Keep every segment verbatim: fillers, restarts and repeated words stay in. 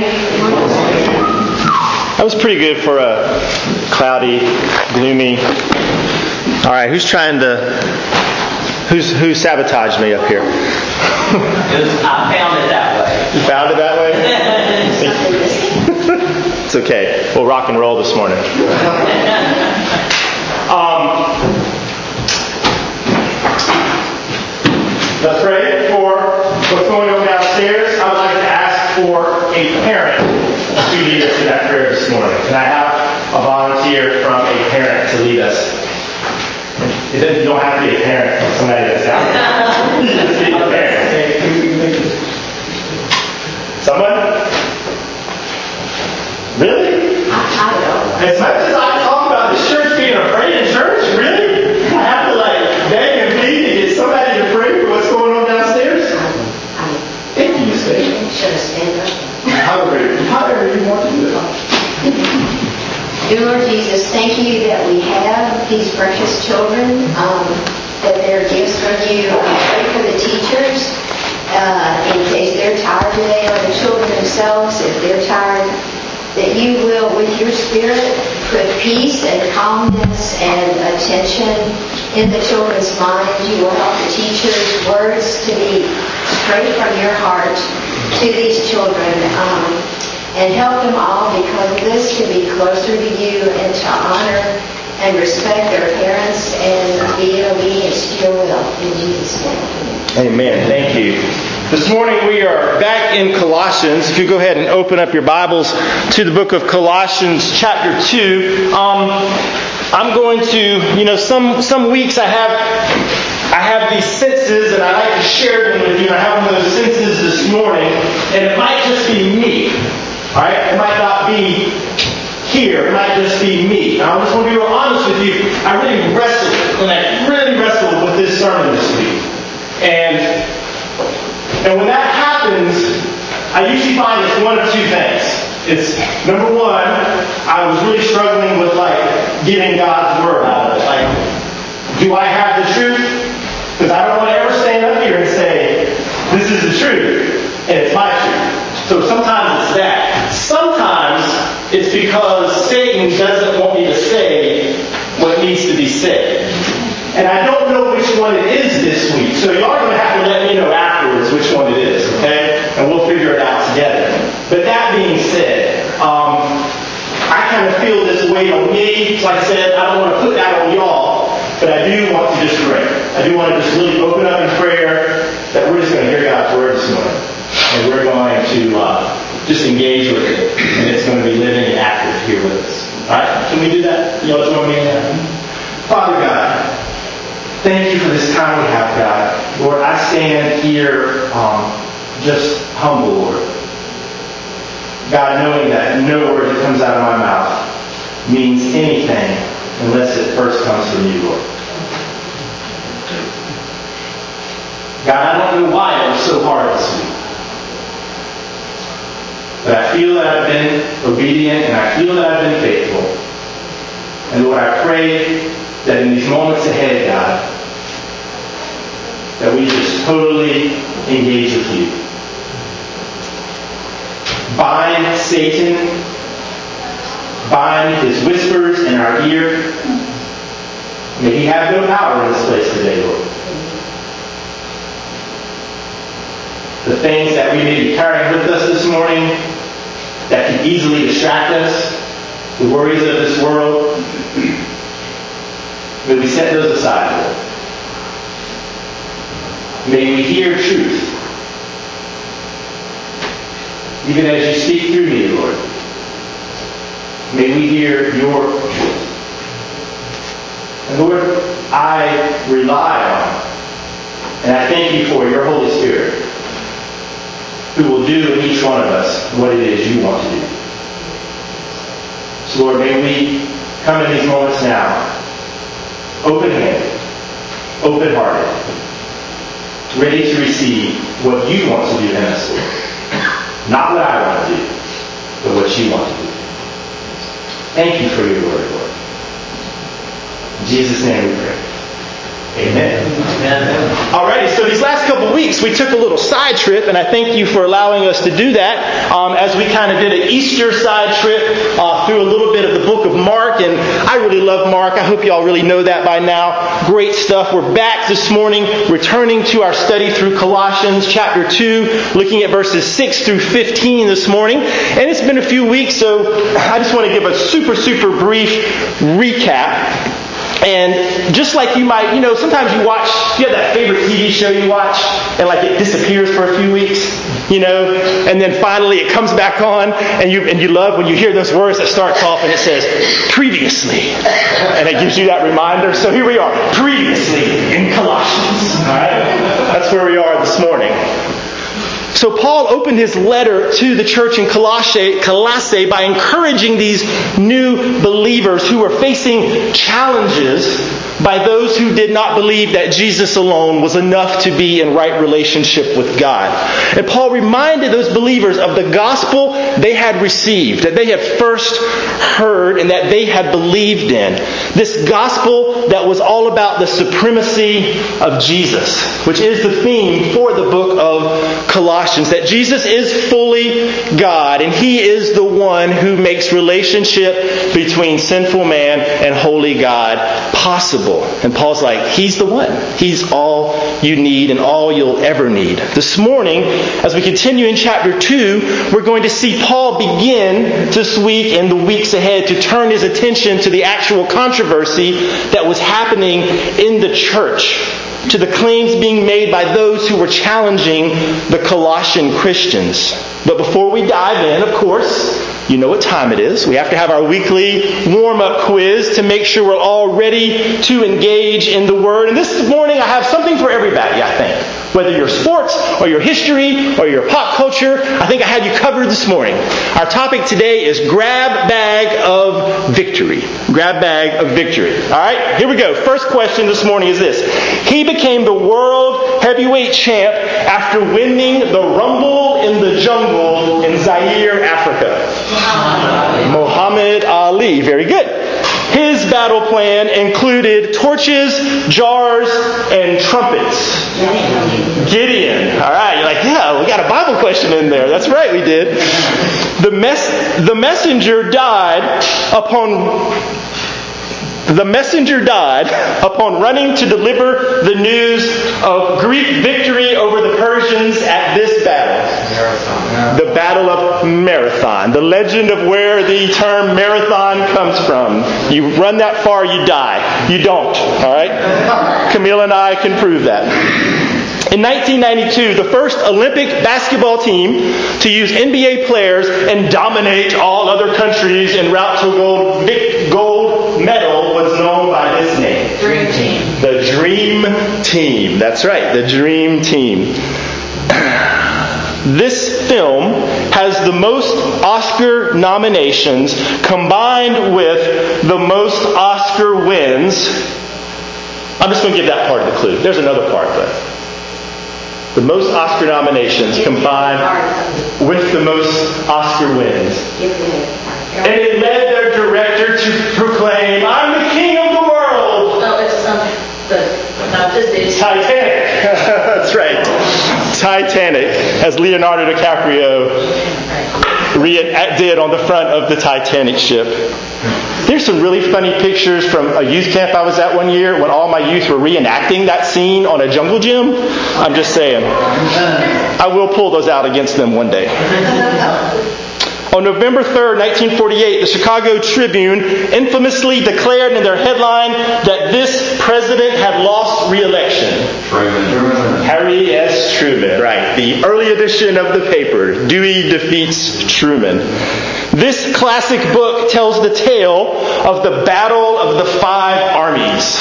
That was pretty good for a cloudy, gloomy. All right, who's trying to? Who's who sabotaged me up here? I found it that way. You found it that way? It's okay. We'll rock and roll this morning. Um, let's pray for what's going on downstairs. I would like to ask for a parent to lead us in that prayer this morning. Can I have a volunteer from a parent to lead us? It doesn't, you don't have to be a parent from somebody that's down there. You just be a parent. Someone? Really? I don't know. As much as I talk about this church being afraid in church, really? I have to like beg and plead to get somebody to pray for what's going on downstairs? Thank you, Steve. Should have stand up. However, however you want to do it. Dear Lord Jesus, thank you that we have these precious children, um, that they're gifts from you. I pray for the teachers, uh, in case they're tired today, or the children themselves, if they're tired, that you will, with your Spirit, put peace and calmness and attention in the children's minds. You will help the teachers' words to be straight from your heart to these children, um, and help them all, because of this, to be closer to you and to honor and respect their parents and be in obedience to your will. In Jesus' name. Amen. Thank you. This morning we are back in Colossians. If you go ahead and open up your Bibles to the book of Colossians chapter two. Um, I'm going to, you know, some some weeks I have I have these senses and I like to share them with you. I have one of those senses this morning, and it might just be me. All right? It might not be here. It might just be me. Now, I just want to be real honest with you. I really wrestled, and I really wrestled with this sermon this week. And and when that happens, I usually find it's one of two things. It's, number one, I was really struggling with, like, getting God's word out of it. Like, do I have the truth? Because I don't want to ever stand up here and say, this is the truth, and it's my truth. So sometimes it's that. Sometimes it's because Satan doesn't want me to say what needs to be said. And I don't know which one it is this week. So you are going to have to let me know afterwards which one it is, okay? And we'll figure it out together. But that being said, um, I kind of feel this weight on me. Like I said, I don't want to put that on y'all, but I do want to just pray. I do want to just really open up in prayer that we're just going to hear God's word this morning. And we're going to uh, just engage with it. And it's going to be living and active here with us. Alright? Can we do that? Y'all join me in that? Father God, thank you for this time we have, God. Lord, I stand here um, just humble, Lord. God, knowing that no word that comes out of my mouth means anything unless it first comes from you, Lord. God, I don't know why it was so hard this week. But I feel that I've been obedient and I feel that I've been faithful. And Lord, I pray that in these moments ahead, God, that we just totally engage with you. Bind Satan. Bind his whispers in our ear. May he have no power in this place today, Lord. The things that we may be carrying with us this morning that can easily distract us, the worries of this world, may we set those aside, Lord. May we hear truth, even as you speak through me, Lord. May we hear your truth. And Lord, I rely on and I thank you for your Holy Spirit, who will do in each one of us what it is you want to do. So Lord, may we come in these moments now, open-handed, open-hearted, ready to receive what you want to do in us, Lord. Not what I want to do, but what you want to do. Thank you for your word, Lord. In Jesus' name we pray. Amen. Alrighty, so these last couple weeks we took a little side trip, and I thank you for allowing us to do that um, as we kind of did an Easter side trip uh, through a little bit of the book of Mark, and I really love Mark. I hope you all really know that by now. Great stuff. We're back this morning, returning to our study through Colossians chapter two, looking at verses six through fifteen this morning, and it's been a few weeks, so I just want to give a super, super brief recap. And just like you might, you know, sometimes you watch, you have that favorite T V show you watch, and like it disappears for a few weeks, you know, and then finally it comes back on, and you and you love when you hear those words that starts off and it says, previously. And it gives you that reminder. So here we are, previously in Colossians. All right? That's where we are this morning. So Paul opened his letter to the church in Colossae, Colossae by encouraging these new believers who were facing challenges by those who did not believe that Jesus alone was enough to be in right relationship with God. And Paul reminded those believers of the gospel they had received, that they had first heard and that they had believed in. This gospel that was all about the supremacy of Jesus, which is the theme for the book of Colossians, that Jesus is fully God and He is the one who makes relationship between sinful man and holy God possible. And Paul's like, He's the one. He's all you need and all you'll ever need. This morning, as we continue in chapter two, we're going to see Paul begin this week and the weeks ahead to turn his attention to the actual controversy that was happening in the church, to the claims being made by those who were challenging the Colossian Christians. But before we dive in, of course, you know what time it is. We have to have our weekly warm-up quiz to make sure we're all ready to engage in the Word. And this morning I have something for everybody, I think. Whether you're sports or your history or your pop culture, I think I had you covered this morning. Our topic today is Grab Bag of Victory. Grab Bag of Victory. All right, here we go. First question this morning is this. He became the world heavyweight champ after winning the Rumble in the Jungle in Zaire, Africa. Muhammad Ali. Very good. His battle plan included torches, jars, and trumpets. Gideon. All right. You're like, yeah, we got a Bible question in there. That's right, we did. The mess, the messenger died upon... The messenger died upon running to deliver the news of Greek victory over the Persians at this battle. Marathon. The Battle of Marathon. The legend of where the term marathon comes from. You run that far, you die. You don't. All right? Camille and I can prove that. In nineteen ninety-two, the first Olympic basketball team to use N B A players and dominate all other countries en route to a gold, gold medal was known by this name. Dream Team. The Dream Team. That's right, the Dream Team. This film has the most Oscar nominations combined with the most Oscar wins. I'm just going to give that part of the clue. There's another part, but... The most Oscar nominations combined with the most Oscar wins. And it led their director to proclaim, I'm the king of the world. No, it's um, the, not this is. Titanic. That's right. Titanic, as Leonardo DiCaprio re- did on the front of the Titanic ship. There's some really funny pictures from a youth camp I was at one year when all my youth were reenacting that scene on a jungle gym. I'm just saying. I will pull those out against them one day. On November third, nineteen forty-eight, the Chicago Tribune infamously declared in their headline that this president had lost re-election. Truman. Harry S. Truman, right. The early edition of the paper, Dewey defeats Truman. This classic book tells the tale of the Battle of the Five Armies.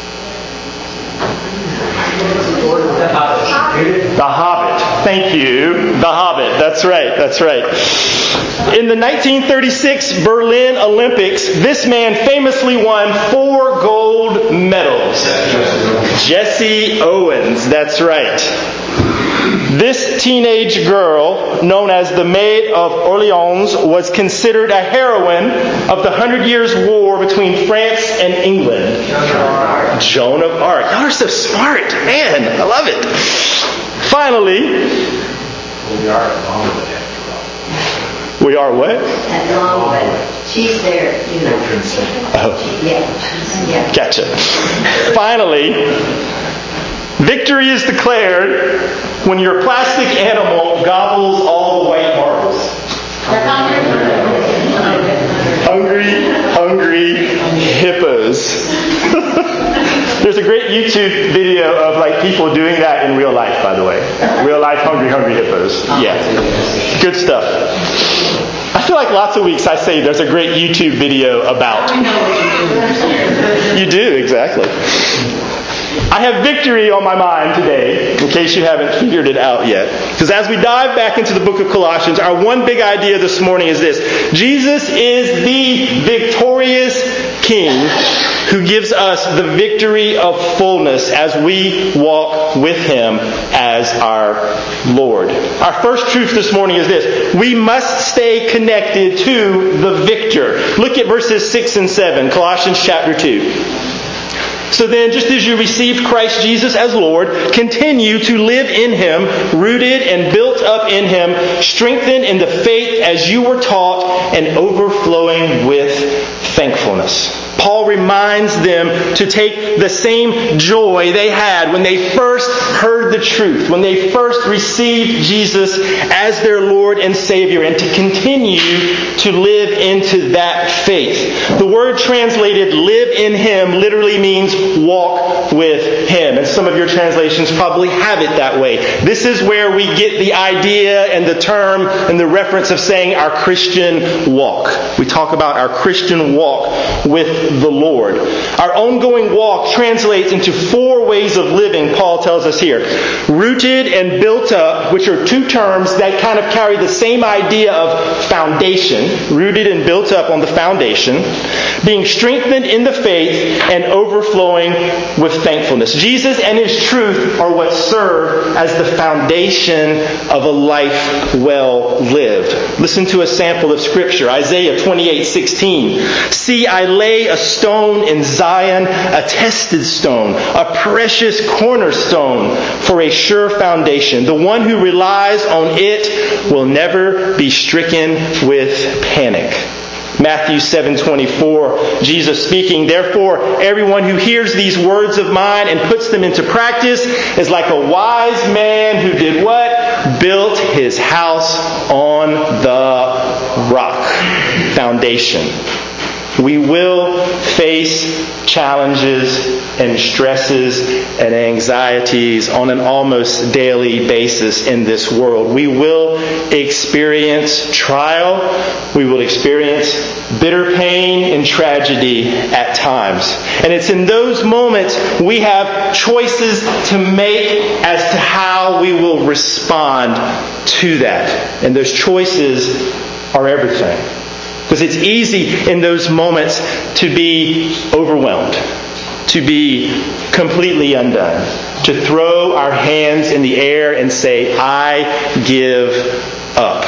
The Hobbit. Thank you. The Hobbit. That's right. That's right. In the nineteen thirty-six Berlin Olympics, this man famously won four gold medals. Jesse Owens. That's right. This teenage girl, known as the Maid of Orleans, was considered a heroine of the Hundred Years' War between France and England. Joan of Arc. Y'all are so smart. Man, I love it. Finally, We are longer than after we are what? That long, but she's there, you know. Oh, Yeah, yeah. gotcha. Finally, victory is declared when your plastic animal gobbles all the white marbles. Hungry, hungry hippos. There's a great YouTube video of like people doing that in real life, by the way. Real life hungry, hungry hippos. Yeah. Good stuff. I feel like lots of weeks I say there's a great YouTube video about. You do, exactly. I have victory on my mind today, in case you haven't figured it out yet. Because as we dive back into the book of Colossians, our one big idea this morning is this. Jesus is the victorious King who gives us the victory of fullness as we walk with Him as our Lord. Our first truth this morning is this. We must stay connected to the victor. Look at verses six and seven, Colossians chapter two. So then, just as you received Christ Jesus as Lord, continue to live in Him, rooted and built up in Him, strengthened in the faith as you were taught, and overflowing with thankfulness. Paul reminds them to take the same joy they had when they first heard the truth, when they first received Jesus as their Lord and Savior, and to continue to live into that faith. The word translated live in Him literally means walk with Him. And some of your translations probably have it that way. This is where we get the idea and the term and the reference of saying our Christian walk. We talk about our Christian walk with the Lord. Our ongoing walk translates into four ways of living, Paul tells us here. Rooted and built up, which are two terms that kind of carry the same idea of foundation. Rooted and built up on the foundation. Being strengthened in the faith and overflowing with thankfulness. Jesus and His truth are what serve as the foundation of a life well lived. Listen to a sample of Scripture. Isaiah twenty-eight sixteen. See, I lay a stone in Zion, a tested stone, a precious cornerstone for a sure foundation. The one who relies on it will never be stricken with panic. Matthew seven twenty-four, Jesus speaking, therefore everyone who hears these words of mine and puts them into practice is like a wise man who did what? Built his house on the rock. Foundation. We will face challenges and stresses and anxieties on an almost daily basis in this world. We will experience trial. We will experience bitter pain and tragedy at times. And it's in those moments we have choices to make as to how we will respond to that. And those choices are everything. Because it's easy in those moments to be overwhelmed, to be completely undone, to throw our hands in the air and say, I give up.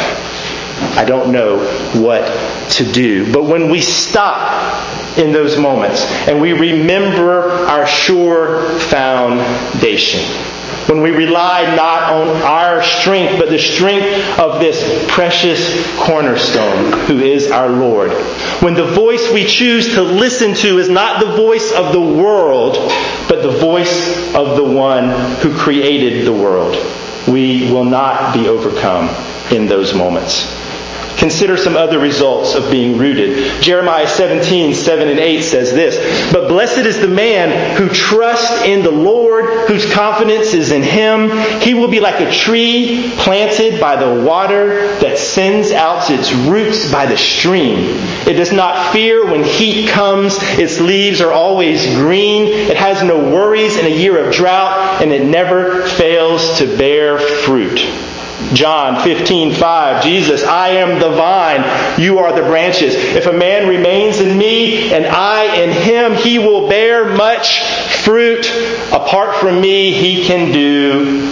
I don't know what to do. But when we stop in those moments and we remember our sure foundation, when we rely not on our strength, but the strength of this precious cornerstone who is our Lord. When the voice we choose to listen to is not the voice of the world, but the voice of the one who created the world, we will not be overcome in those moments. Consider some other results of being rooted. Jeremiah seventeen, seven and eight says this, but blessed is the man who trusts in the Lord, whose confidence is in Him. He will be like a tree planted by the water that sends out its roots by the stream. It does not fear when heat comes. Its leaves are always green. It has no worries in a year of drought, and it never fails to bear fruit. John fifteen five, Jesus, I am the vine, you are the branches. If a man remains in me and I in him, he will bear much fruit. Apart from me, he can do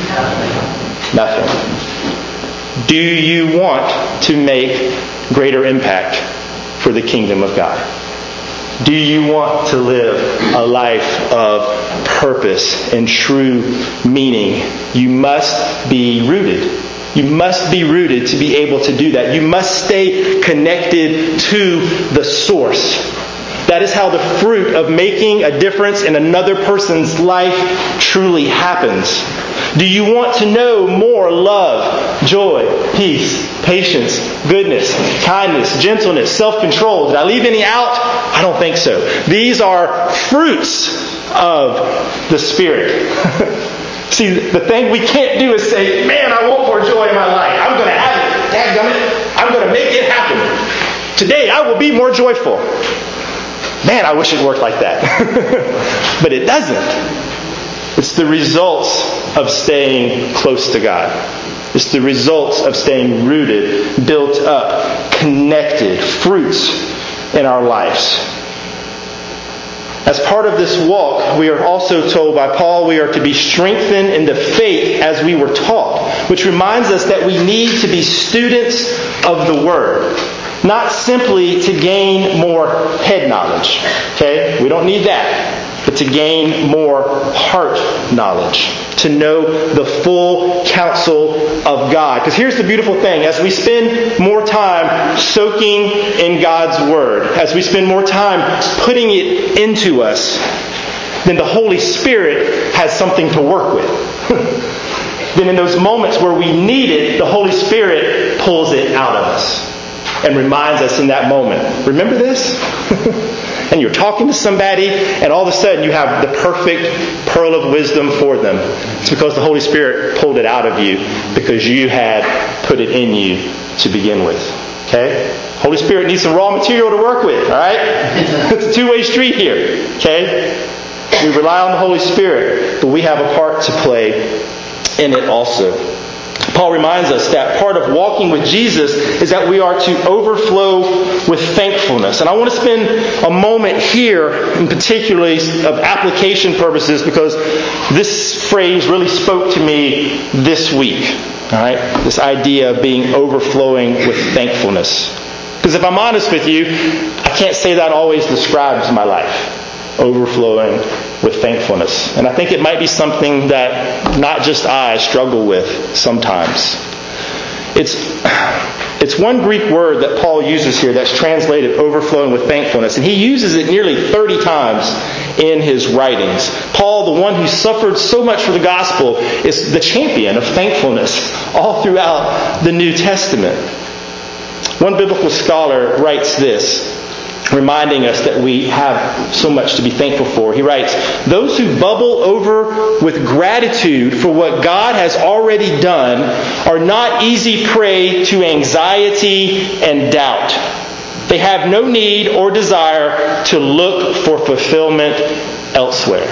nothing. Do you want to make greater impact for the kingdom of God? Do you want to live a life of purpose and true meaning? You must be rooted. You must be rooted to be able to do that. You must stay connected to the source. That is how the fruit of making a difference in another person's life truly happens. Do you want to know more love, joy, peace, patience, goodness, kindness, gentleness, self-control? Did I leave any out? I don't think so. These are fruits of the Spirit. See, the thing we can't do is say, man, I want more joy in my life. I'm going to have it. Dadgummit. I'm going to make it happen. Today I will be more joyful. Man, I wish it worked like that. But it doesn't. It's the results of staying close to God. It's the results of staying rooted, built up, connected, fruits in our lives. As part of this walk, we are also told by Paul we are to be strengthened in the faith as we were taught, which reminds us that we need to be students of the Word. Not simply to gain more head knowledge. Okay? We don't need that. But to gain more heart knowledge. To know the full counsel of God. Because here's the beautiful thing. As we spend more time soaking in God's Word, as we spend more time putting it into us, then the Holy Spirit has something to work with. Then in those moments where we need it, the Holy Spirit pulls it out of us. And reminds us in that moment, remember this? And you're talking to somebody, and all of a sudden you have the perfect pearl of wisdom for them. It's because the Holy Spirit pulled it out of you because you had put it in you to begin with. Okay? Holy Spirit needs some raw material to work with, all right? It's a two-way street here. Okay? We rely on the Holy Spirit, but we have a part to play in it also. Paul reminds us that part of walking with Jesus is that we are to overflow with thankfulness. And I want to spend a moment here, in particularly of application purposes, because this phrase really spoke to me this week. All right? This idea of being overflowing with thankfulness. Because if I'm honest with you, I can't say that always describes my life. Overflowing with thankfulness. And I think it might be something that not just I struggle with sometimes. It's it's one Greek word that Paul uses here that's translated overflowing with thankfulness. And he uses it nearly thirty times in his writings. Paul, the one who suffered so much for the gospel, is the champion of thankfulness all throughout the New Testament. One biblical scholar writes this, reminding us that we have so much to be thankful for. He writes, "Those who bubble over with gratitude for what God has already done are not easy prey to anxiety and doubt. They have no need or desire to look for fulfillment elsewhere."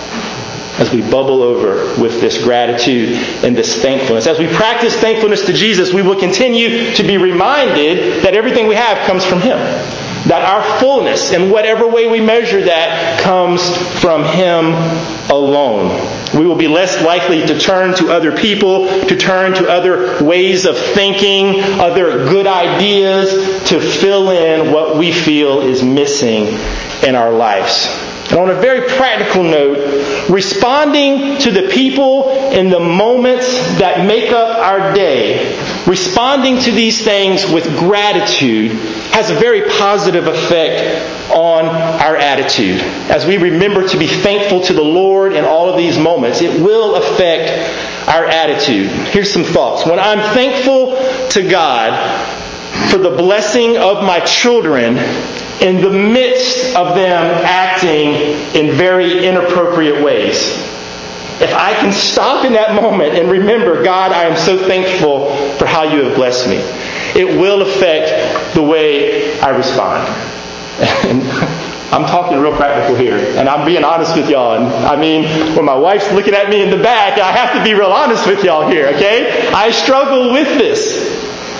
As we bubble over with this gratitude and this thankfulness. As we practice thankfulness to Jesus, we will continue to be reminded that everything we have comes from Him. That our fullness, in whatever way we measure that, comes from Him alone. We will be less likely to turn to other people, to turn to other ways of thinking, other good ideas to fill in what we feel is missing in our lives. And on a very practical note, responding to the people in the moments that make up our day, responding to these things with gratitude has a very positive effect on our attitude. As we remember to be thankful to the Lord in all of these moments, it will affect our attitude. Here's some thoughts. When I'm thankful to God for the blessing of my children in the midst of them acting in very inappropriate ways, if I can stop in that moment and remember, God, I am so thankful for how you have blessed me, it will affect the way I respond. And I'm talking real practical here, and I'm being honest with y'all. And I mean, when my wife's looking at me in the back, I have to be real honest with y'all here, okay? I struggle with this.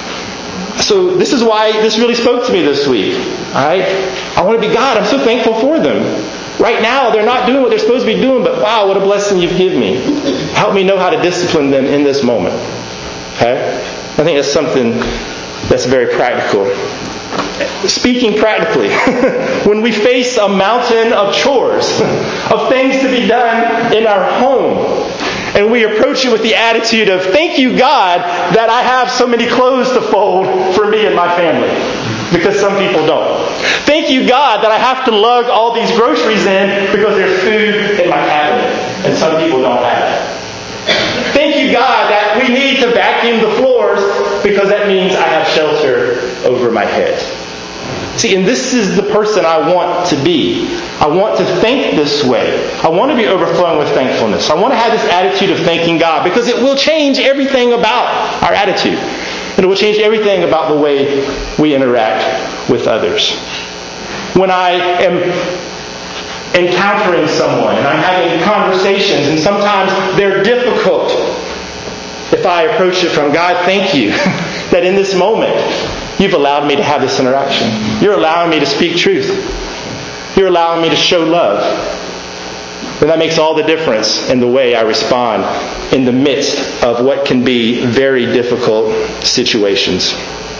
So this is why this really spoke to me this week. Alright? I want to be God. I'm so thankful for them. Right now, they're not doing what they're supposed to be doing, but wow, what a blessing you've given me. Help me know how to discipline them in this moment. Okay? I think that's something that's very practical. speaking practically, when we face a mountain of chores, of things to be done in our home, and we approach it with the attitude of, thank you, God, that I have so many clothes to fold for me and my family. Because some people don't. Thank you, God, that I have to lug all these groceries in because there's food in my cabinet. And some people don't have it. Thank you, God, that we need to vacuum the floors because that means I have shelter over my head. See, and this is the person I want to be. I want to think this way. I want to be overflowing with thankfulness. I want to have this attitude of thanking God because it will change everything about our attitude. And it will change everything about the way we interact with others. When I am encountering someone and I'm having conversations and sometimes they're difficult, if I approach it from, God, thank you that in this moment you've allowed me to have this interaction. You're allowing me to speak truth. You're allowing me to show love. And that makes all the difference in the way I respond in the midst of what can be very difficult situations.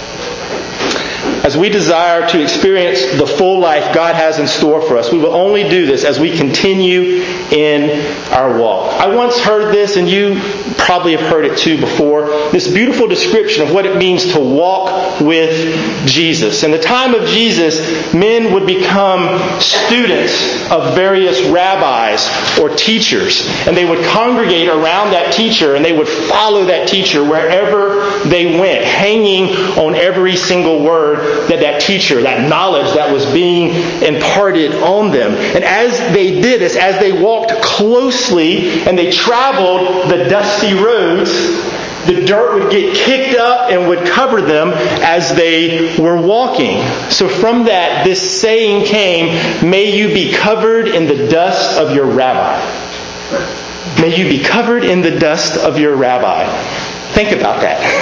As we desire to experience the full life God has in store for us, we will only do this as we continue in our walk. I once heard this, and you probably have heard it too before, this beautiful description of what it means to walk with Jesus. In the time of Jesus, men would become students of various rabbis or teachers, and they would congregate around that teacher, and they would follow that teacher wherever they went, hanging on every single word that that teacher, that knowledge that was being imparted on them. And as they did this, as they walked closely and they traveled the dusty roads, the dirt would get kicked up and would cover them as they were walking. So from that, this saying came, may you be covered in the dust of your rabbi. May you be covered in the dust of your rabbi. Think about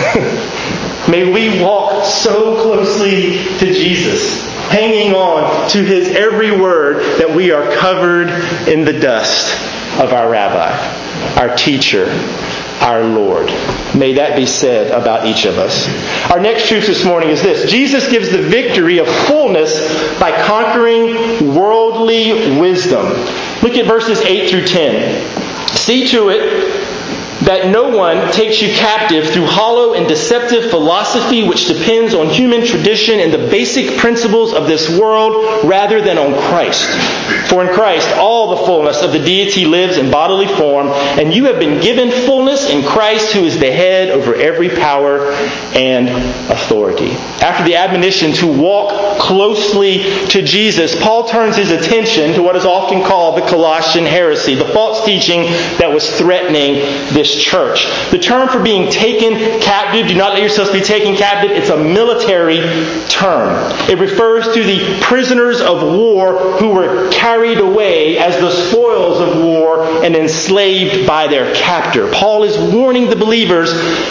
that. May we walk so closely to Jesus, hanging on to His every word, that we are covered in the dust of our rabbi, our teacher, our Lord. May that be said about each of us. Our next truth this morning is this. Jesus gives the victory of fullness by conquering worldly wisdom. Look at verses eight through ten. See to it that no one takes you captive through hollow and deceptive philosophy which depends on human tradition and the basic principles of this world rather than on Christ. For in Christ all the fullness of the deity lives in bodily form, and you have been given fullness in Christ, who is the head over every power and authority. After the admonition to walk closely to Jesus, Paul turns his attention to what is often called the Colossian heresy, the false teaching that was threatening this church. The term for being taken captive, do not let yourselves be taken captive, it's a military term. It refers to the prisoners of war who were carried away as the spoils of war and enslaved by their captor. Paul is warning the believers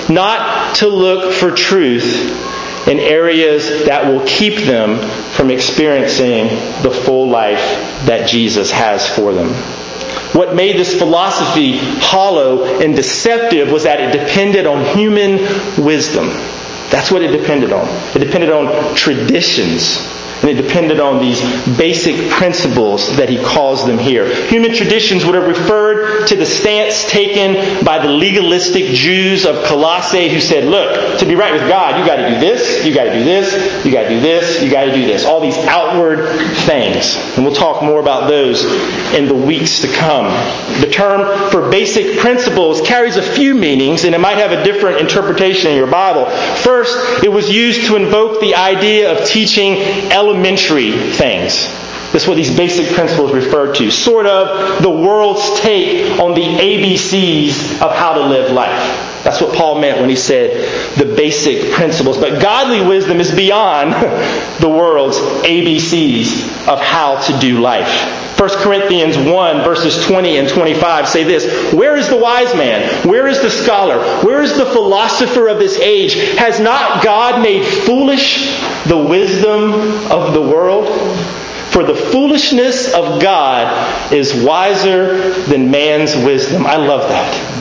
not to look for truth in areas that will keep them from experiencing the full life that Jesus has for them. What made this philosophy hollow and deceptive was that it depended on human wisdom. That's what it depended on. It depended on traditions. And it depended on these basic principles that he calls them here. Human traditions would have referred to the stance taken by the legalistic Jews of Colossae who said, look, to be right with God, you got to do this, you got to do this, you got to do this, you got to do this. All these outward things. And we'll talk more about those in the weeks to come. The term for basic principles carries a few meanings, and it might have a different interpretation in your Bible. First, it was used to invoke the idea of teaching elementary things. That's what these basic principles refer to. Sort of the world's take on the A B Cs of how to live life. That's what Paul meant when he said the basic principles. But godly wisdom is beyond the world's A B Cs of how to do life. First Corinthians one, verses twenty and twenty-five say this, where is the wise man? Where is the scholar? Where is the philosopher of this age? Has not God made foolish the wisdom of the world? For the foolishness of God is wiser than man's wisdom. I love that.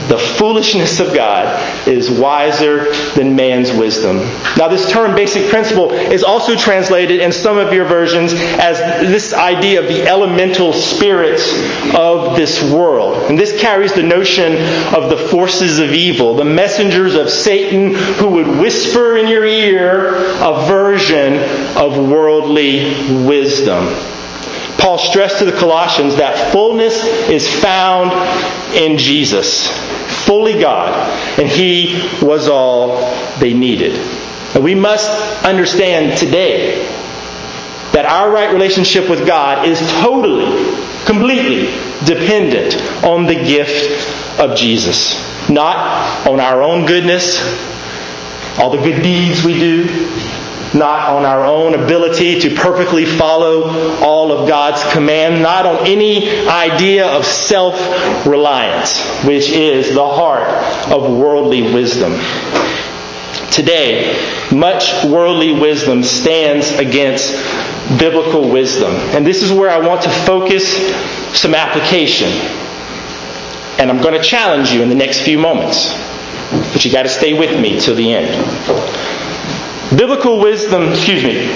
The foolishness of God is wiser than man's wisdom. Now, this term, basic principle, is also translated in some of your versions as this idea of the elemental spirits of this world. And this carries the notion of the forces of evil, the messengers of Satan who would whisper in your ear a version of worldly wisdom. Paul stressed to the Colossians that fullness is found in Jesus, fully God, and He was all they needed. And we must understand today that our right relationship with God is totally, completely dependent on the gift of Jesus. Not on our own goodness, all the good deeds we do, not on our own ability to perfectly follow all of God's command, not on any idea of self-reliance, which is the heart of worldly wisdom. Today, much worldly wisdom stands against biblical wisdom. And this is where I want to focus some application. And I'm going to challenge you in the next few moments. But you got to stay with me till the end. Biblical wisdom, excuse me,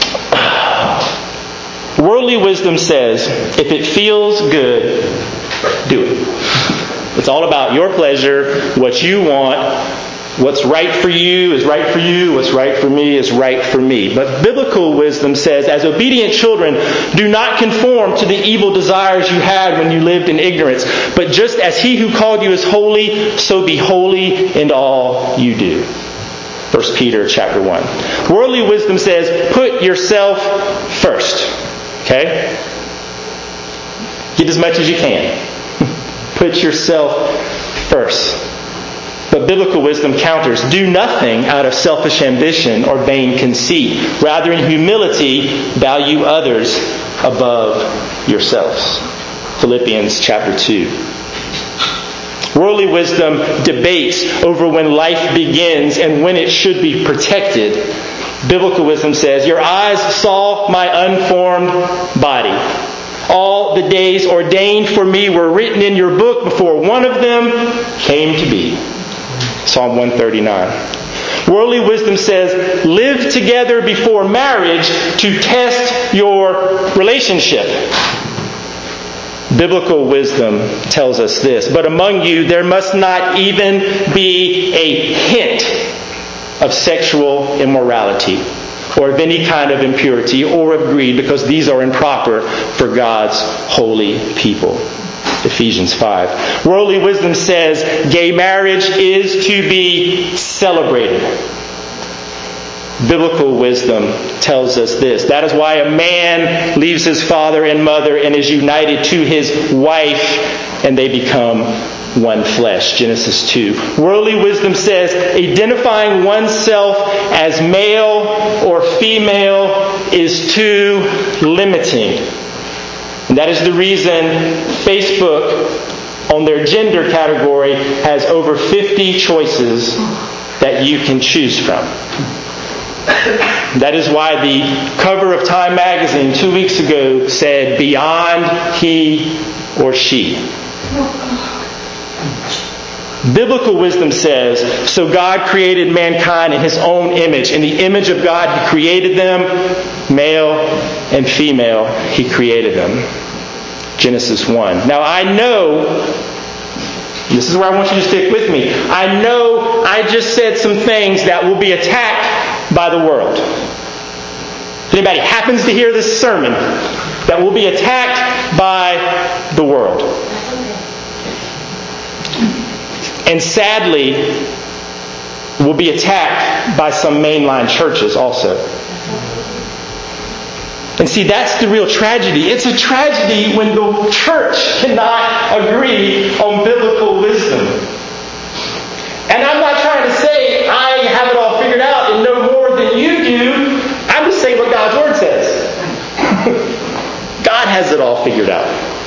worldly wisdom says, if it feels good, do it. It's all about your pleasure, what you want. What's right for you is right for you. What's right for me is right for me. But biblical wisdom says, as obedient children, do not conform to the evil desires you had when you lived in ignorance. But just as He who called you is holy, so be holy in all you do. First Peter chapter one. Worldly wisdom says, put yourself first. Okay? Get as much as you can. Put yourself first. But biblical wisdom counters, do nothing out of selfish ambition or vain conceit. Rather, in humility, value others above yourselves. Philippians chapter two. Worldly wisdom debates over when life begins and when it should be protected. Biblical wisdom says, your eyes saw my unformed body. All the days ordained for me were written in your book before one of them came to be. Psalm one thirty-nine. Worldly wisdom says, live together before marriage to test your relationship. Biblical wisdom tells us this, but among you there must not even be a hint of sexual immorality or of any kind of impurity or of greed, because these are improper for God's holy people. Ephesians five. Worldly wisdom says gay marriage is to be celebrated. Biblical wisdom tells us this. That is why a man leaves his father and mother and is united to his wife, and they become one flesh. Genesis two. Worldly wisdom says identifying oneself as male or female is too limiting. And that is the reason Facebook, on their gender category, has over fifty choices that you can choose from. That is why the cover of Time magazine two weeks ago said, beyond he or she. Biblical wisdom says, so God created mankind in His own image. In the image of God He created them, male and female He created them. Genesis one. Now I know, this is where I want you to stick with me. I know I just said some things that will be attacked by the world. If anybody happens to hear this sermon, that will be attacked by the world. And sadly, will be attacked by some mainline churches also. And see, that's the real tragedy. It's a tragedy when the church cannot agree on biblical wisdom. And I'm not trying to say I have it all figured out and know more than you do. I'm just saying what God's Word says. God has it all figured out.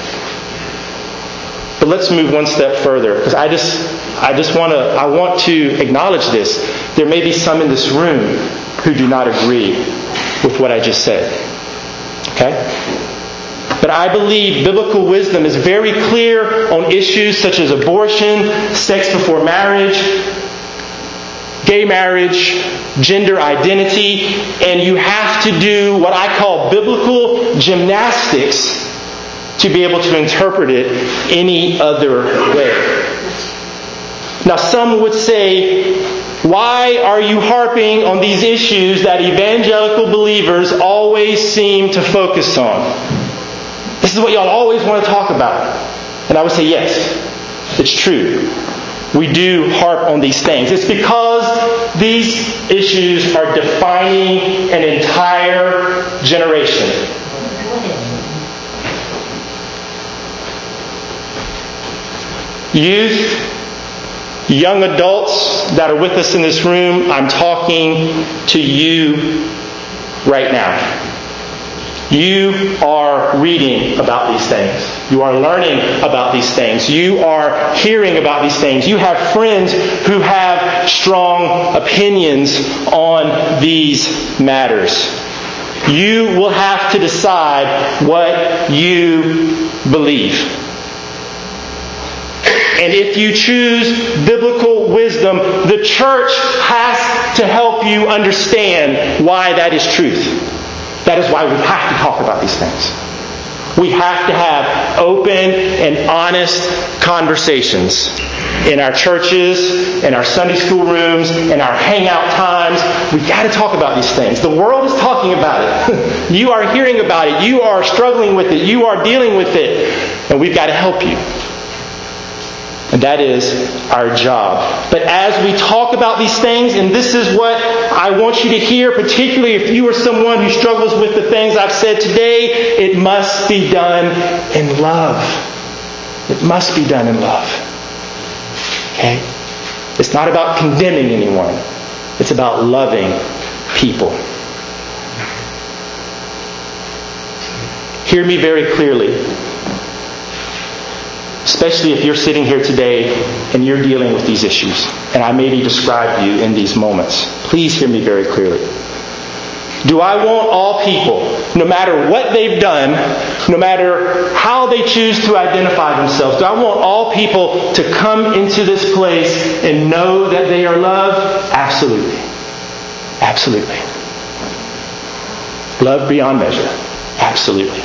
But let's move one step further, because I just, I just want to, I want to acknowledge this. There may be some in this room who do not agree with what I just said. Okay? But I believe biblical wisdom is very clear on issues such as abortion, sex before marriage, gay marriage, gender identity, and you have to do what I call biblical gymnastics to be able to interpret it any other way. Now, some would say, why are you harping on these issues that evangelical believers always seem to focus on? This is what y'all always want to talk about. And I would say, yes, it's true. We do harp on these things. It's because these issues are defining an entire generation. Youth, young adults that are with us in this room, I'm talking to you right now. You are reading about these things. You are learning about these things. You are hearing about these things. You have friends who have strong opinions on these matters. You will have to decide what you believe. And if you choose biblical wisdom, the church has to help you understand why that is truth. That is why we have to talk about these things. We have to have open and honest conversations in our churches, in our Sunday school rooms, in our hangout times. We've got to talk about these things. The world is talking about it. You are hearing about it. You are struggling with it. You are dealing with it. And we've got to help you. And that is our job. But as we talk about these things, and this is what I want you to hear, particularly if you are someone who struggles with the things I've said today, it must be done in love. It must be done in love. Okay? It's not about condemning anyone. It's about loving people. Hear me very clearly. Especially if you're sitting here today and you're dealing with these issues. And I maybe described you in these moments. Please hear me very clearly. Do I want all people, no matter what they've done, no matter how they choose to identify themselves, do I want all people to come into this place and know that they are loved? Absolutely. Absolutely. Love beyond measure. Absolutely.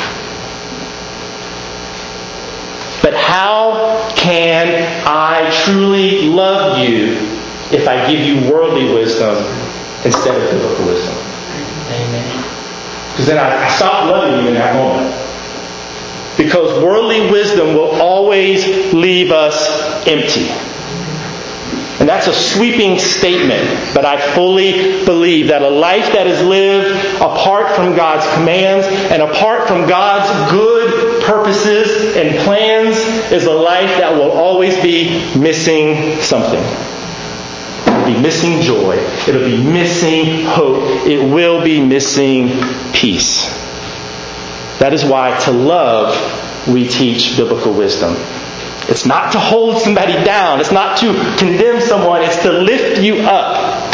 But how can I truly love you if I give you worldly wisdom instead of biblical wisdom? Amen. Because then I, I stop loving you in that moment. Because worldly wisdom will always leave us empty. And that's a sweeping statement, but I fully believe that a life that is lived apart from God's commands and apart from God's good purposes and plans is a life that will always be missing something. It'll be missing joy. It'll be missing hope. It will be missing peace. That is why to love, we teach biblical wisdom. It's not to hold somebody down. It's not to condemn someone. It's to lift you up.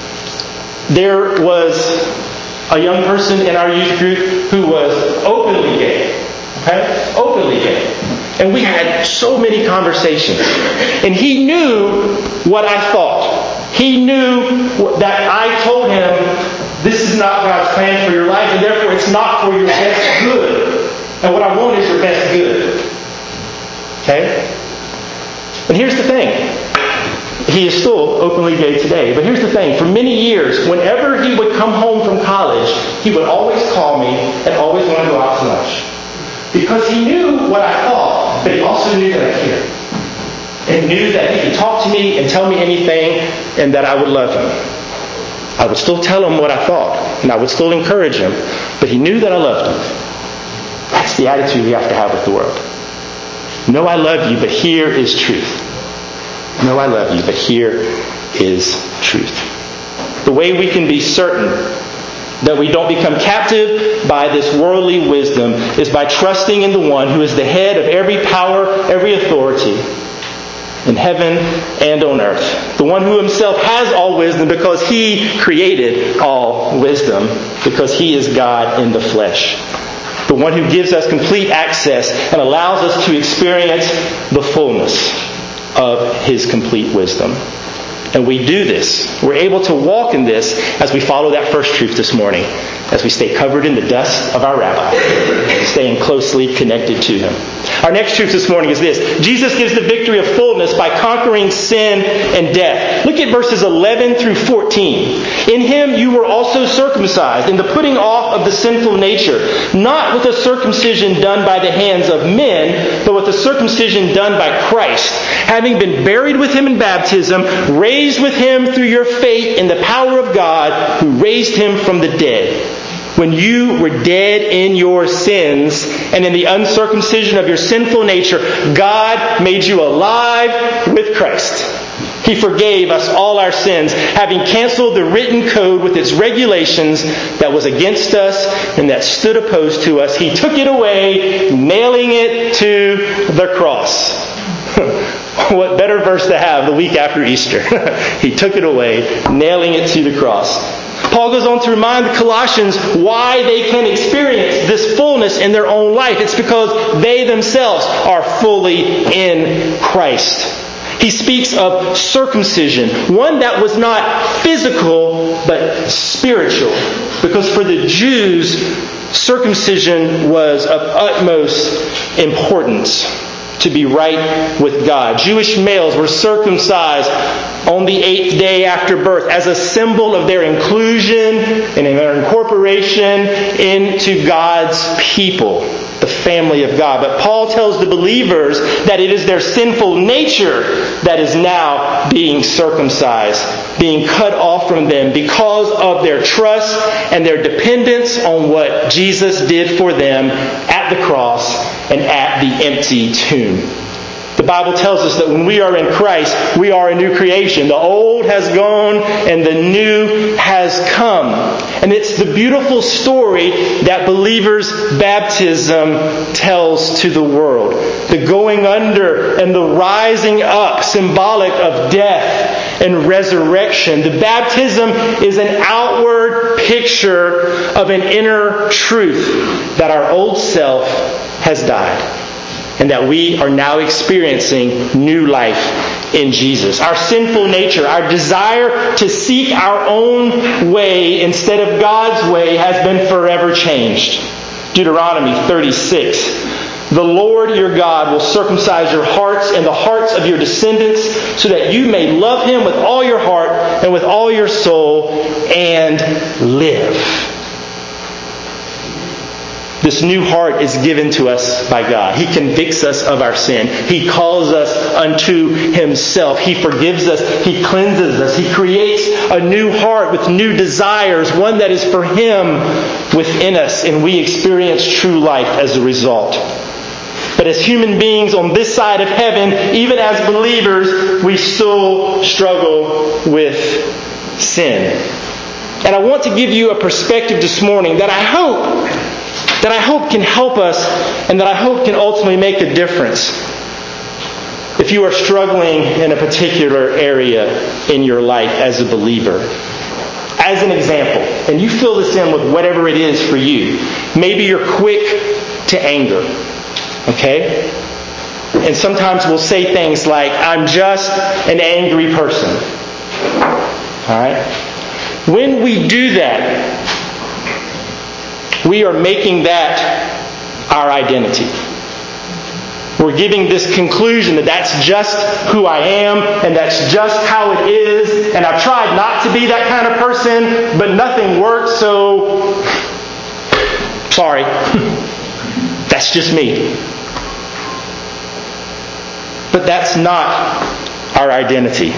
There was a young person in our youth group who was openly gay. Okay? Openly gay. And we had so many conversations. And he knew what I thought. He knew that I told him, this is not God's plan for your life, and therefore it's not for your best good. And what I want is your best good. Okay? And here's the thing. He is still openly gay today. But here's the thing. For many years, whenever he would come home from college, he would always call me and always want to go out to lunch. Because he knew what I thought, but he also knew that I cared. And knew that he could talk to me and tell me anything and that I would love him. I would still tell him what I thought. And I would still encourage him. But he knew that I loved him. That's the attitude we have to have with the world. No, I love you, but here is truth. No, I love you, but here is truth. The way we can be certain that we don't become captive by this worldly wisdom is by trusting in the one who is the head of every power, every authority in heaven and on earth. The one who himself has all wisdom because he created all wisdom, because he is God in the flesh. the one who gives us complete access and allows us to experience the fullness of His complete wisdom. And we do this. We're able to walk in this as we follow that first truth this morning, as we stay covered in the dust of our Rabbi, staying closely connected to Him. Our next truth this morning is this. Jesus gives the victory of fullness by conquering sin and death. Look at verses eleven through fourteen. In Him you were also circumcised in the putting off of the sinful nature, not with a circumcision done by the hands of men, but with a circumcision done by Christ, having been buried with Him in baptism, raised with Him through your faith in the power of God who raised Him from the dead. When you were dead in your sins and in the uncircumcision of your sinful nature, God made you alive with Christ. He forgave us all our sins, having canceled the written code with its regulations that was against us and that stood opposed to us. He took it away, nailing it to the cross. What better verse to have the week after Easter? He took it away, nailing it to the cross. Paul goes on to remind the Colossians why they can experience this fullness in their own life. It's because they themselves are fully in Christ. He speaks of circumcision, one that was not physical but spiritual. Because for the Jews, circumcision was of utmost importance to be right with God. Jewish males were circumcised on the eighth day after birth as a symbol of their inclusion and their incorporation into God's people, the family of God. But Paul tells the believers that it is their sinful nature that is now being circumcised, being cut off from them because of their trust and their dependence on what Jesus did for them at the cross and at the empty tomb. The Bible tells us that when we are in Christ, we are a new creation. The old has gone and the new has come. And it's the beautiful story that believers' baptism tells to the world. The going under and the rising up, symbolic of death and resurrection. The baptism is an outward picture of an inner truth that our old self has died, and that we are now experiencing new life in Jesus. Our sinful nature, our desire to seek our own way instead of God's way has been forever changed. Deuteronomy thirty-six. The Lord your God will circumcise your hearts and the hearts of your descendants so that you may love Him with all your heart and with all your soul and live. This new heart is given to us by God. He convicts us of our sin. He calls us unto Himself. He forgives us. He cleanses us. He creates a new heart with new desires, one that is for Him within us, and we experience true life as a result. But as human beings on this side of heaven, even as believers, we still struggle with sin. And I want to give you a perspective this morning that I hope that I hope can help us and that I hope can ultimately make a difference if you are struggling in a particular area in your life as a believer. As an example, and you fill this in with whatever it is for you. Maybe you're quick to anger. Okay? And sometimes we'll say things like, I'm just an angry person. Alright? When we do that, we are making that our identity. We're giving this conclusion that that's just who I am and that's just how it is. And I've tried not to be that kind of person, but nothing works, so sorry. That's just me. But that's not our identity.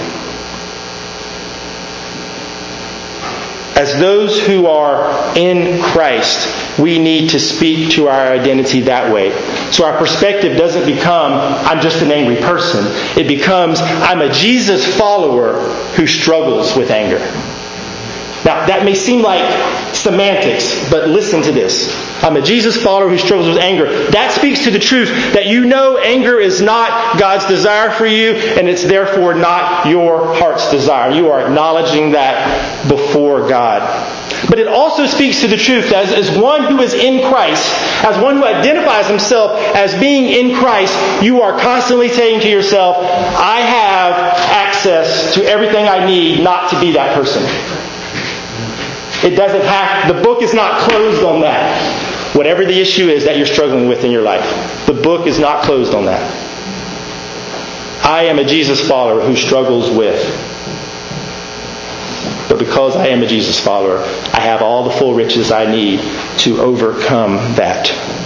As those who are in Christ, we need to speak to our identity that way. So our perspective doesn't become, I'm just an angry person. It becomes, I'm a Jesus follower who struggles with anger. Now, that may seem like semantics, but listen to this. I'm a Jesus follower who struggles with anger. That speaks to the truth that you know anger is not God's desire for you, and it's therefore not your heart's desire. You are acknowledging that before God. But it also speaks to the truth that as, as one who is in Christ, as one who identifies himself as being in Christ, you are constantly saying to yourself, I have access to everything I need not to be that person. It doesn't have, the book is not closed on that. Whatever the issue is that you're struggling with in your life, the book is not closed on that. I am a Jesus follower who struggles with. But because I am a Jesus follower, I have all the full riches I need to overcome that.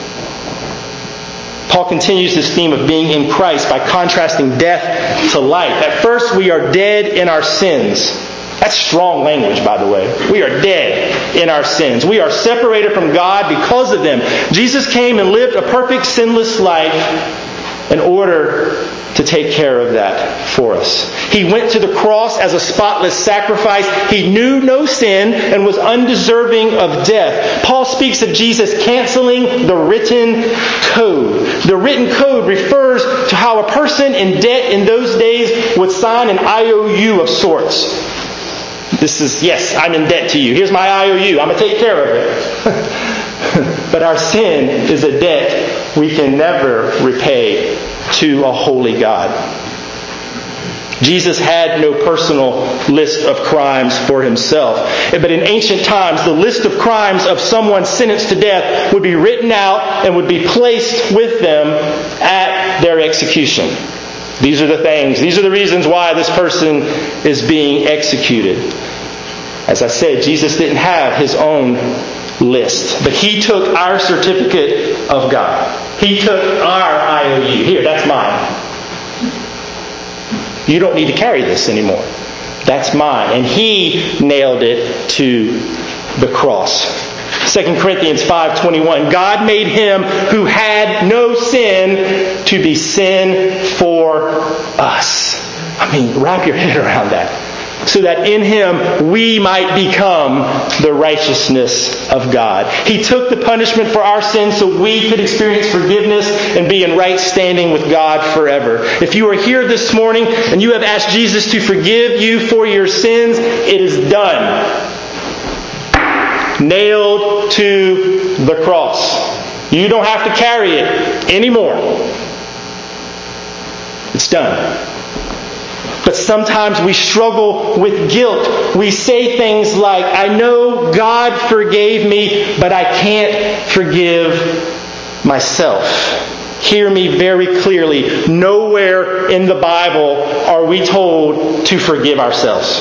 Paul continues this theme of being in Christ by contrasting death to life. At first, we are dead in our sins. That's strong language, by the way. We are dead in our sins. We are separated from God because of them. Jesus came and lived a perfect, sinless life in order to take care of that for us. He went to the cross as a spotless sacrifice. He knew no sin and was undeserving of death. Paul speaks of Jesus canceling the written code. The written code refers to how a person in debt in those days would sign an I O U of sorts. This is, yes, I'm in debt to you. Here's my I O U. I'm going to take care of it. But our sin is a debt we can never repay to a holy God. Jesus had no personal list of crimes for himself. But in ancient times, the list of crimes of someone sentenced to death would be written out and would be placed with them at their execution. These are the things, these are the reasons why this person is being executed. As I said, Jesus didn't have his own list, but he took our certificate of God. He took our I O U. Here, that's mine. You don't need to carry this anymore. That's mine. And he nailed it to the cross. Second Corinthians five twenty-one. God made him who had no sin to be sin for us. I mean, wrap your head around that. So that in him we might become the righteousness of God. He took the punishment for our sins so we could experience forgiveness and be in right standing with God forever. If you are here this morning and you have asked Jesus to forgive you for your sins, it is done. Nailed to the cross. You don't have to carry it anymore. It's done. But sometimes we struggle with guilt. We say things like, I know God forgave me, but I can't forgive myself. Hear me very clearly. Nowhere in the Bible are we told to forgive ourselves.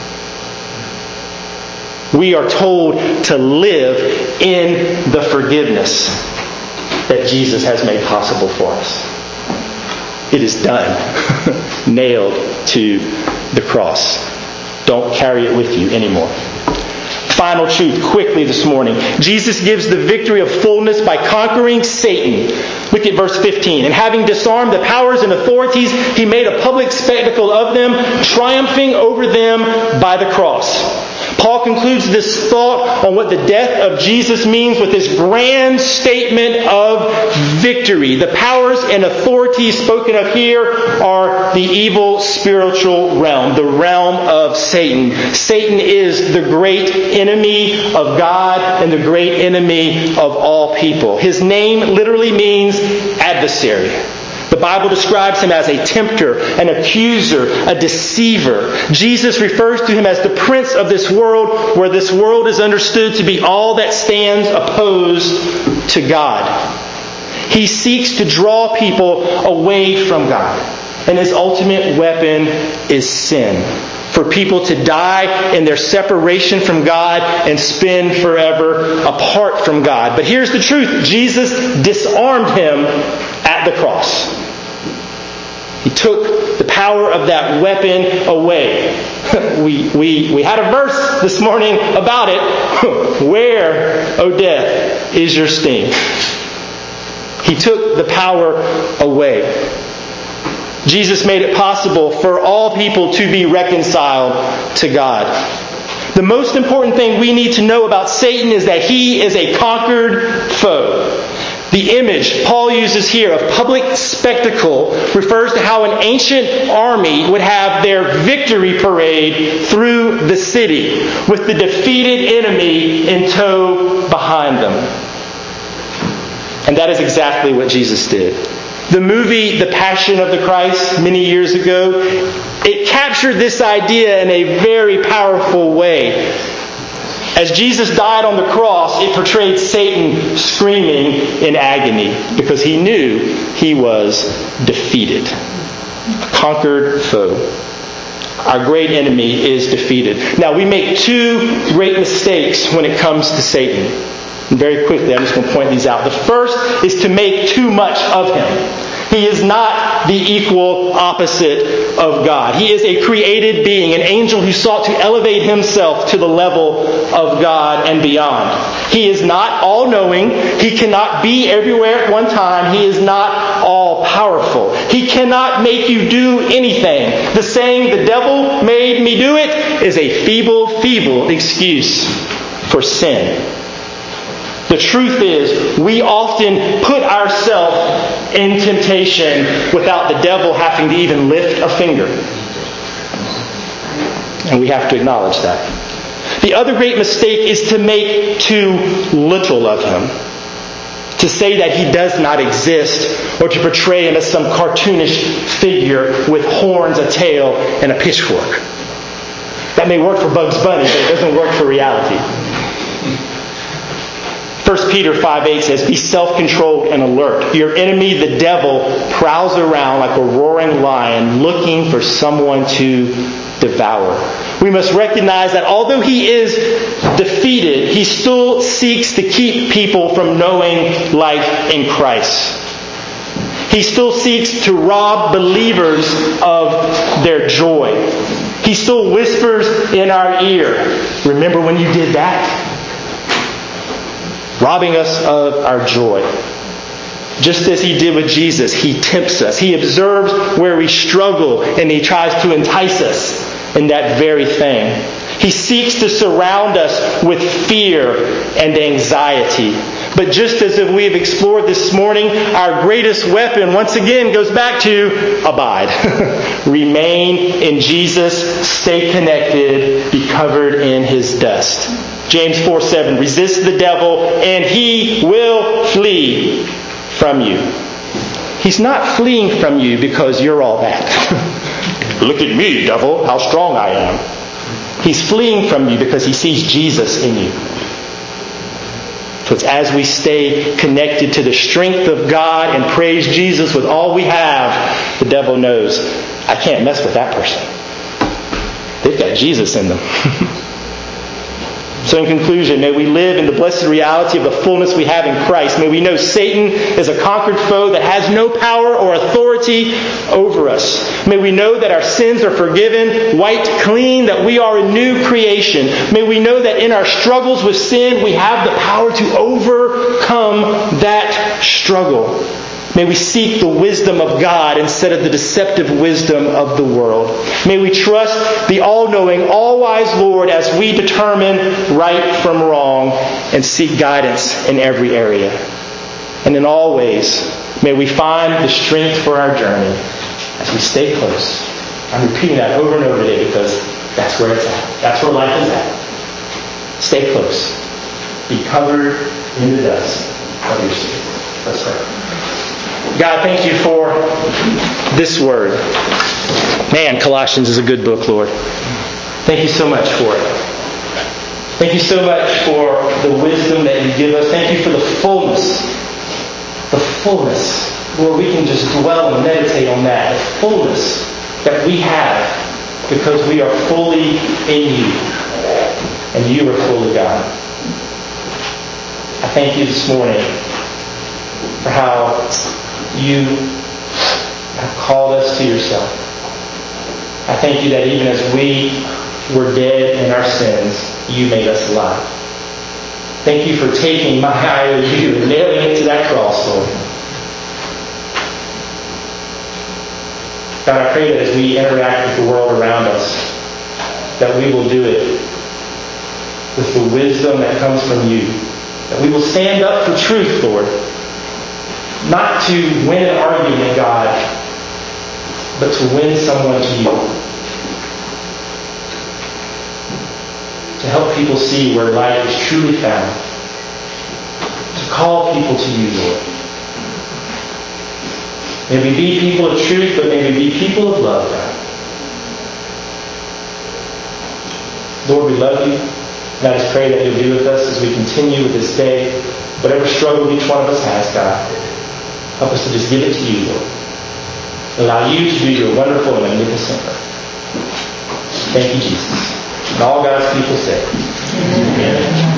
We are told to live in the forgiveness that Jesus has made possible for us. It is done. Nailed to the cross. Don't carry it with you anymore. Final truth quickly this morning. Jesus gives the victory of fullness by conquering Satan. Look at verse fifteen. And having disarmed the powers and authorities, he made a public spectacle of them, triumphing over them by the cross. Paul concludes this thought on what the death of Jesus means with this grand statement of victory. The powers and authorities spoken of here are the evil spiritual realm, the realm of Satan. Satan is the great enemy of God and the great enemy of all people. His name literally means adversary. The Bible describes him as a tempter, an accuser, a deceiver. Jesus refers to him as the prince of this world, where this world is understood to be all that stands opposed to God. He seeks to draw people away from God. And his ultimate weapon is sin. For people to die in their separation from God and spend forever apart from God. But here's the truth. Jesus disarmed him at the cross. He took the power of that weapon away. We, we, we had a verse this morning about it. Where, O death, is your sting? He took the power away. Jesus made it possible for all people to be reconciled to God. The most important thing we need to know about Satan is that he is a conquered foe. The image Paul uses here of public spectacle refers to how an ancient army would have their victory parade through the city, with the defeated enemy in tow behind them. And that is exactly what Jesus did. The movie The Passion of the Christ, many years ago, it captured this idea in a very powerful way. As Jesus died on the cross, it portrayed Satan screaming in agony because he knew he was defeated. A conquered foe. Our great enemy is defeated. Now, we make two great mistakes when it comes to Satan. And very quickly, I'm just going to point these out. The first is to make too much of him. He is not the equal opposite of God. He is a created being, an angel who sought to elevate himself to the level of God and beyond. He is not all-knowing. He cannot be everywhere at one time. He is not all-powerful. He cannot make you do anything. The saying, "the devil made me do it," is a feeble, feeble excuse for sin. The truth is, we often put ourselves in temptation without the devil having to even lift a finger. And we have to acknowledge that. The other great mistake is to make too little of him. To say that he does not exist, or to portray him as some cartoonish figure with horns, a tail, and a pitchfork. That may work for Bugs Bunny, but it doesn't work for reality. First Peter five eight says, "Be self-controlled and alert. Your enemy, the devil, prowls around like a roaring lion looking for someone to devour." We must recognize that although he is defeated, he still seeks to keep people from knowing life in Christ. He still seeks to rob believers of their joy. He still whispers in our ear, "Remember when you did that?" Robbing us of our joy. Just as he did with Jesus, he tempts us. He observes where we struggle and he tries to entice us in that very thing. He seeks to surround us with fear and anxiety. But just as we have explored this morning, our greatest weapon once again goes back to abide. Remain in Jesus, stay connected, be covered in his dust. James four seven, "Resist the devil and he will flee from you." He's not fleeing from you because you're all that. "Look at me, devil, how strong I am." He's fleeing from you because he sees Jesus in you. So it's as we stay connected to the strength of God and praise Jesus with all we have, the devil knows, I can't mess with that person. They've got Jesus in them. So in conclusion, may we live in the blessed reality of the fullness we have in Christ. May we know Satan is a conquered foe that has no power or authority over us. May we know that our sins are forgiven, wiped clean, that we are a new creation. May we know that in our struggles with sin, we have the power to overcome that struggle. May we seek the wisdom of God instead of the deceptive wisdom of the world. May we trust the all-knowing, all-wise Lord as we determine right from wrong and seek guidance in every area. And in all ways, may we find the strength for our journey as we stay close. I'm repeating that over and over today because that's where it's at. That's where life is at. Stay close. Be covered in the dust of your sin. Let's pray. God, thank you for this word. Man, Colossians is a good book, Lord. Thank you so much for it. Thank you so much for the wisdom that you give us. Thank you for the fullness. The fullness. Lord, we can just dwell and meditate on that. The fullness that we have because we are fully in you. And you are fully God. I thank you this morning for how you have called us to yourself. I thank you that even as we were dead in our sins, you made us alive. Thank you for taking my I O U and nailing it to that cross, Lord. God, I pray that as we interact with the world around us, that we will do it with the wisdom that comes from you. That we will stand up for truth, Lord. not to win an argument, God, but to win someone to you. To help people see where life is truly found. To call people to you, Lord. May we be people of truth, but may we be people of love, God. Lord, we love you. And I just pray that you'll be with us as we continue with this day. Whatever struggle each one of us has, God, help us to just give it to you, Lord. Allow you to do your wonderful and magnificent work. Thank you, Jesus. And all God's people say, amen.